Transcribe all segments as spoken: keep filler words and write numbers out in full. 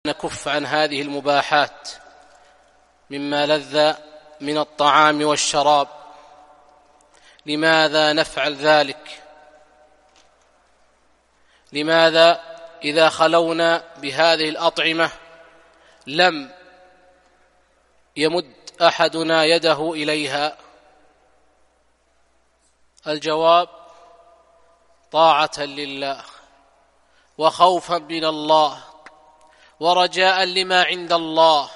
نكف عن هذه المباحات مما لذ من الطعام والشراب. لماذا نفعل ذلك؟ لماذا إذا خلونا بهذه الأطعمة لم يمد أحدنا يده إليها؟ الجواب: طاعة لله وخوفا من الله ورجاء لما عند الله.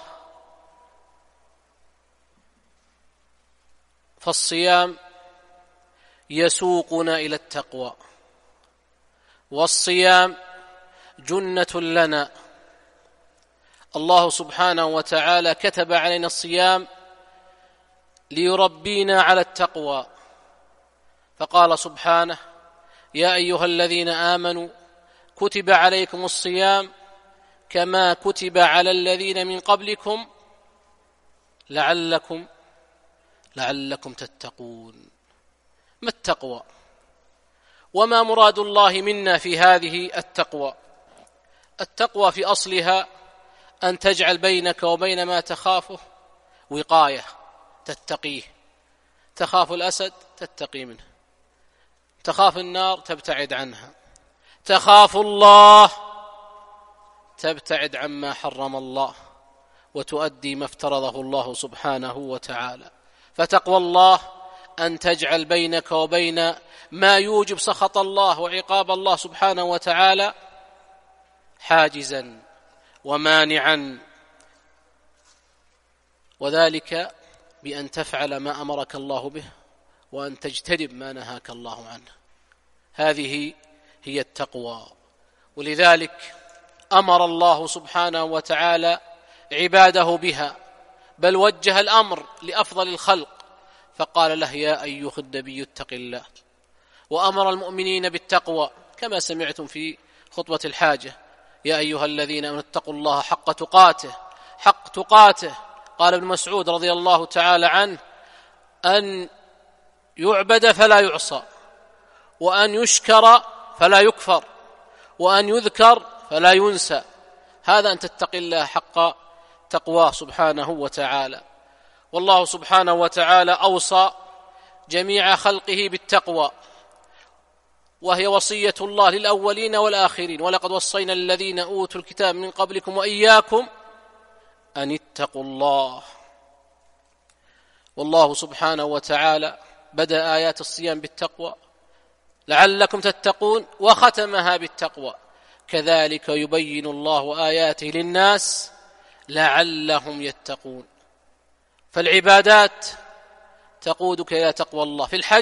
فالصيام يسوقنا إلى التقوى، والصيام جنة لنا. الله سبحانه وتعالى كتب علينا الصيام ليربينا على التقوى، فقال سبحانه: يا أيها الذين آمنوا كتب عليكم الصيام كما كتب على الذين من قبلكم لعلكم لعلكم تتقون. ما التقوى؟ وما مراد الله منا في هذه التقوى؟ التقوى في أصلها أن تجعل بينك وبين ما تخافه وقاية، تتقيه. تخاف الأسد تتقي منه، تخاف النار تبتعد عنها، تخاف الله تبتعد عما حرم الله وتؤدي ما افترضه الله سبحانه وتعالى. فتقوى الله أن تجعل بينك وبين ما يوجب سخط الله وعقاب الله سبحانه وتعالى حاجزا ومانعا، وذلك بأن تفعل ما أمرك الله به وأن تجتنب ما نهاك الله عنه. هذه هي التقوى. ولذلك أمر الله سبحانه وتعالى عباده بها، بل وجه الأمر لأفضل الخلق فقال له: يا أيها النبي اتق الله. وأمر المؤمنين بالتقوى كما سمعتم في خطبة الحاجة: يا أيها الذين آمنوا اتقوا الله حق تقاته. حق تقاته قال ابن مسعود رضي الله تعالى عنه: أن يعبد فلا يعصى، وأن يشكر فلا يكفر، وأن يذكر فلا ينسى. هذا أن تتقي الله حق تقواه سبحانه وتعالى. والله سبحانه وتعالى أوصى جميع خلقه بالتقوى، وهي وصية الله للأولين والآخرين: ولقد وصينا الذين أوتوا الكتاب من قبلكم وإياكم أن اتقوا الله. والله سبحانه وتعالى بدأ آيات الصيام بالتقوى لعلكم تتقون، وختمها بالتقوى: كذلك يبين الله آياته للناس لعلهم يتقون. فالعبادات تقودك إلى تقوى الله. في الحج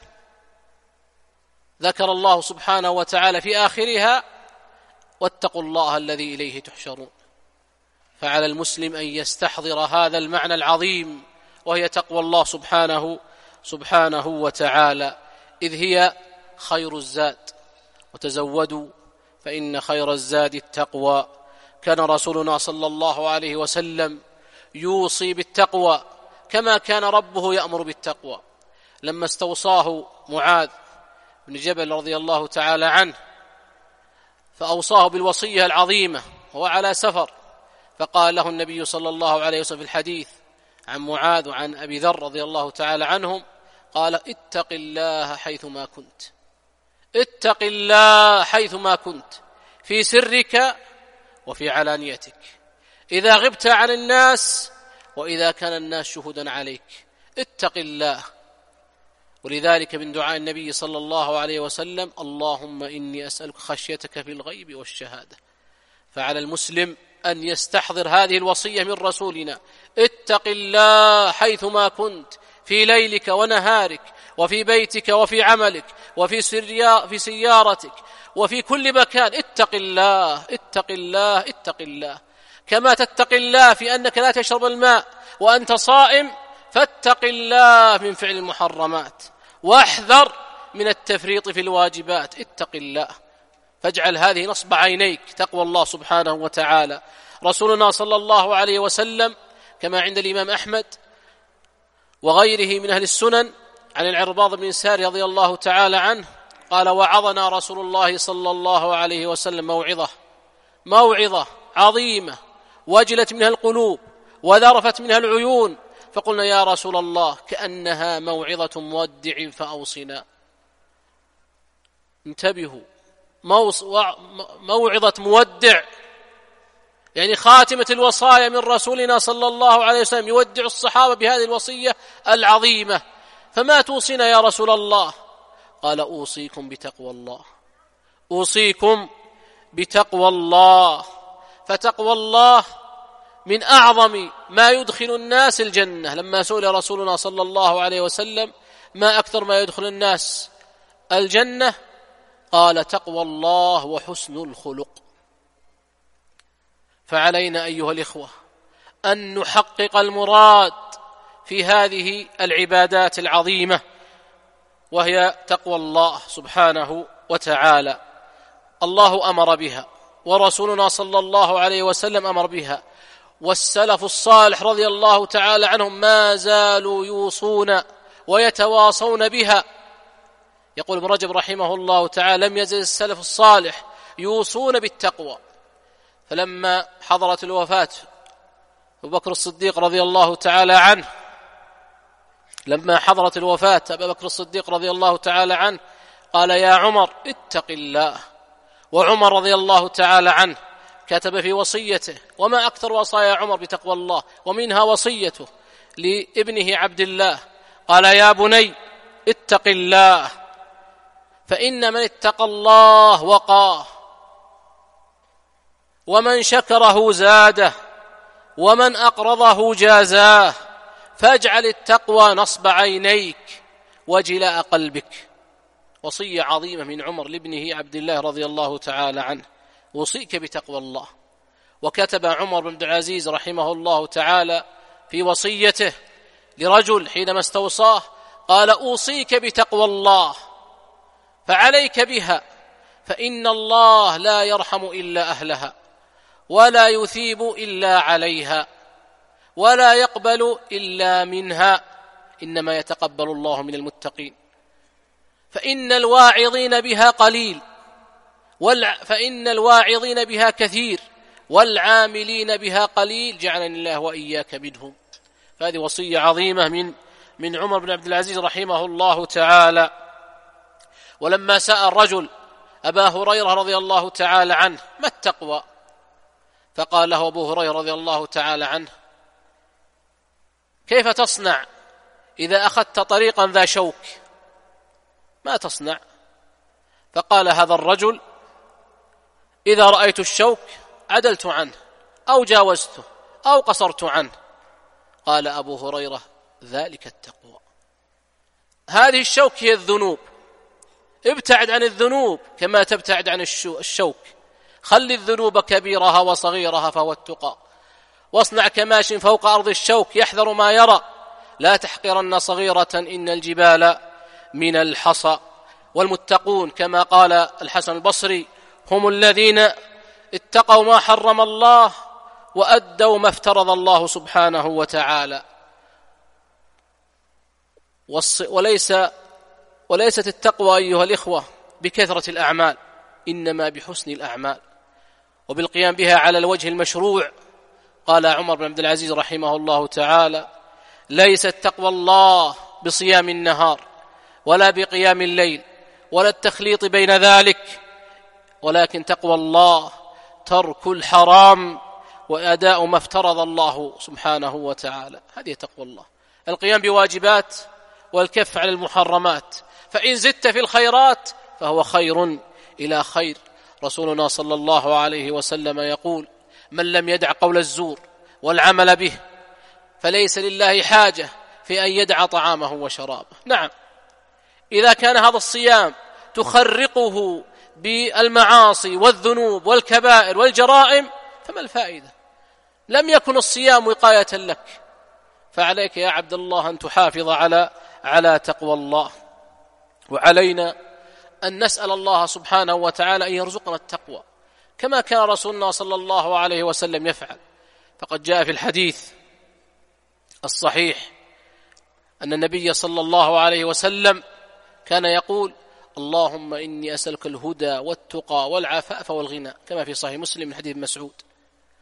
ذكر الله سبحانه وتعالى في آخرها: واتقوا الله الذي إليه تحشرون. فعلى المسلم أن يستحضر هذا المعنى العظيم، وهي تقوى الله سبحانه سبحانه وتعالى، إذ هي خير الزاد. وتزودوا فإن خير الزاد التقوى. كان رسولنا صلى الله عليه وسلم يوصي بالتقوى كما كان ربه يأمر بالتقوى. لما استوصاه معاذ بن جبل رضي الله تعالى عنه فأوصاه بالوصية العظيمة وهو على سفر، فقال له النبي صلى الله عليه وسلم في الحديث عن معاذ وعن أبي ذر رضي الله تعالى عنهم، قال: اتق الله حيثما كنت، اتق الله حيثما كنت، في سرك وفي علانيتك، إذا غبت عن الناس وإذا كان الناس شهودا عليك، اتق الله. ولذلك من دعاء النبي صلى الله عليه وسلم: اللهم إني أسألك خشيتك في الغيب والشهادة. فعلى المسلم أن يستحضر هذه الوصية من رسولنا: اتق الله حيثما كنت، في ليلك ونهارك، وفي بيتك وفي عملك، وفي في سيارتك، وفي كل مكان. اتق الله اتق الله اتق الله. كما تتق الله في أنك لا تشرب الماء وأنت صائم، فاتق الله من فعل المحرمات، واحذر من التفريط في الواجبات. اتق الله. فاجعل هذه نصب عينيك، تقوى الله سبحانه وتعالى. رسولنا صلى الله عليه وسلم كما عند الإمام أحمد وغيره من أهل السنن عن العرباض بن ساري رضي الله تعالى عنه قال: وعظنا رسول الله صلى الله عليه وسلم موعظة موعظة عظيمة وجلت منها القلوب وذرفت منها العيون، فقلنا يا رسول الله كأنها موعظة مودع فأوصنا. انتبهوا، موعظة مودع يعني خاتمة الوصايا من رسولنا صلى الله عليه وسلم، يودع الصحابة بهذه الوصية العظيمة. فما توصينا يا رسول الله؟ قال أوصيكم بتقوى الله، أوصيكم بتقوى الله. فتقوى الله من أعظم ما يدخل الناس الجنة. لما سئل رسولنا صلى الله عليه وسلم ما أكثر ما يدخل الناس الجنة، قال تقوى الله وحسن الخلق. فعلينا أيها الإخوة أن نحقق المراد في هذه العبادات العظيمة، وهي تقوى الله سبحانه وتعالى. الله أمر بها، ورسولنا صلى الله عليه وسلم أمر بها، والسلف الصالح رضي الله تعالى عنهم ما زالوا يوصون ويتواصون بها. يقول ابن رجب رحمه الله تعالى لم يزل السلف الصالح يوصون بالتقوى. فلما حضرت الوفاة أبو بكر الصديق رضي الله تعالى عنه لما حضرت الوفاة أبو بكر الصديق رضي الله تعالى عنه قال يا عمر اتق الله. وعمر رضي الله تعالى عنه كتب في وصيته، وما أكثر وصايا عمر بتقوى الله، ومنها وصيته لابنه عبد الله قال يا بني اتق الله فإن من اتقى الله وقاه، ومن شكره زاده، ومن أقرضه جازاه، فاجعل التقوى نصب عينيك وجلاء قلبك. وصية عظيمة من عمر لابنه عبد الله رضي الله تعالى عنه، وصيك بتقوى الله. وكتب عمر بن عبد العزيز رحمه الله تعالى في وصيته لرجل حينما استوصاه قال أوصيك بتقوى الله فعليك بها، فإن الله لا يرحم إلا أهلها، ولا يثيب إلا عليها، ولا يقبل إلا منها، إنما يتقبل الله من المتقين. فإن الواعظين بها قليل والع... فإن الواعظين بها كثير، والعاملين بها قليل، جعلني الله وإياك منهم. فهذه وصية عظيمة من من عمر بن عبد العزيز رحمه الله تعالى. ولما سأل الرجل أبا هريرة رضي الله تعالى عنه ما التقوى؟ فقال له أبو هريرة رضي الله تعالى عنه كيف تصنع إذا أخذت طريقا ذا شوك؟ ما تصنع؟ فقال هذا الرجل إذا رأيت الشوك عدلت عنه أو جاوزته أو قصرت عنه. قال أبو هريرة ذلك التقوى. هذه الشوك هي الذنوب، ابتعد عن الذنوب كما تبتعد عن الشوك، خل الذنوب كبيرها وصغيرها فهو التقى، واصنع كماش فوق أرض الشوك يحذر ما يرى، لا تحقرن صغيرة إن الجبال من الحصى. والمتقون كما قال الحسن البصري هم الذين اتقوا ما حرم الله وأدوا ما افترض الله سبحانه وتعالى. وليس وليست التقوى أيها الإخوة بكثرة الأعمال، إنما بحسن الأعمال وبالقيام بها على الوجه المشروع. قال عمر بن عبد العزيز رحمه الله تعالى ليست تقوى الله بصيام النهار ولا بقيام الليل ولا التخليط بين ذلك، ولكن تقوى الله ترك الحرام وأداء ما افترض الله سبحانه وتعالى. هذه تقوى الله، القيام بواجبات والكف عن المحرمات. فإن زدت في الخيرات فهو خير إلى خير. رسولنا صلى الله عليه وسلم يقول من لم يدع قول الزور والعمل به فليس لله حاجة في أن يدع طعامه وشرابه. نعم، إذا كان هذا الصيام تخرقه بالمعاصي والذنوب والكبائر والجرائم فما الفائدة؟ لم يكن الصيام وقاية لك. فعليك يا عبد الله أن تحافظ على على تقوى الله. وعلينا أن نسأل الله سبحانه وتعالى أن يرزقنا التقوى كما كان رسولنا صلى الله عليه وسلم يفعل. فقد جاء في الحديث الصحيح أن النبي صلى الله عليه وسلم كان يقول اللهم إني أسألك الهدى والتقى والعفاف والغنى، كما في صحيح مسلم من حديث مسعود.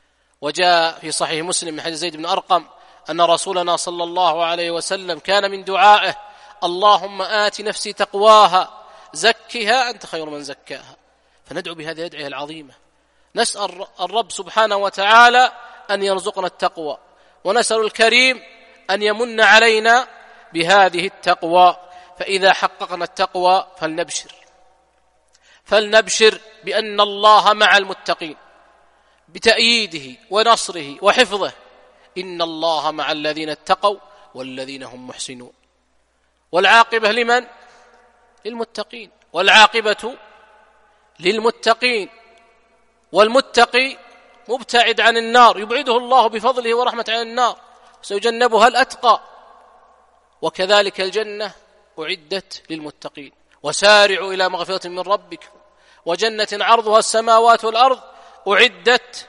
وجاء في صحيح مسلم من حديث زيد بن أرقم أن رسولنا صلى الله عليه وسلم كان من دعائه: اللهم آت نفسي تقواها زكها أنت خير من زكاها. فندعو بهذه الأدعية العظيمة، نسأل الرب سبحانه وتعالى أن يرزقنا التقوى، ونسأل الكريم أن يمن علينا بهذه التقوى. فإذا حققنا التقوى فلنبشر فلنبشر بأن الله مع المتقين بتأييده ونصره وحفظه. إن الله مع الذين اتقوا والذين هم محسنون. والعاقبة لمن؟ للمتقين، والعاقبة للمتقين. والمتقي مبتعد عن النار، يبعده الله بفضله ورحمة عن النار، سيجنبها الأتقى. وكذلك الجنة أعدت للمتقين. وسارعوا إلى مغفرة من ربكم وجنة عرضها السماوات والأرض أعدت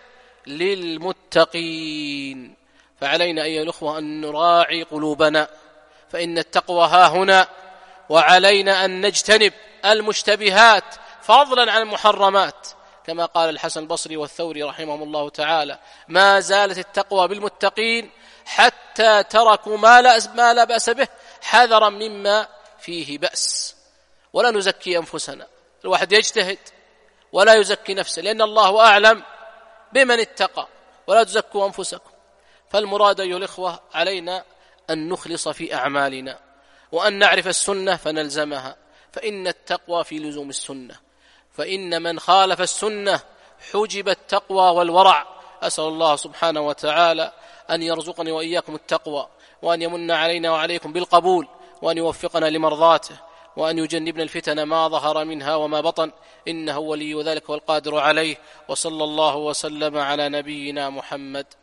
للمتقين. فعلينا أيها الأخوة أن نراعي قلوبنا، فإن التقوى ها هنا، وعلينا أن نجتنب المشتبهات فضلا عن المحرمات، كما قال الحسن البصري والثوري رحمهم الله تعالى: ما زالت التقوى بالمتقين حتى تركوا ما لا بأس به حذرا مما فيه بأس. ولا نزكي أنفسنا، الواحد يجتهد ولا يزكي نفسه، لأن الله أعلم بمن اتقى. ولا تزكوا أنفسكم. فالمراد أيها الإخوة علينا أن نخلص في أعمالنا، وأن نعرف السنة فنلزمها، فإن التقوى في لزوم السنة، فإن من خالف السنة حجب التقوى والورع. أسأل الله سبحانه وتعالى أن يرزقني وإياكم التقوى، وأن يمن علينا وعليكم بالقبول، وأن يوفقنا لمرضاته، وأن يجنبنا الفتن ما ظهر منها وما بطن، إنه ولي ذلك والقادر عليه. وصلى الله وسلم على نبينا محمد.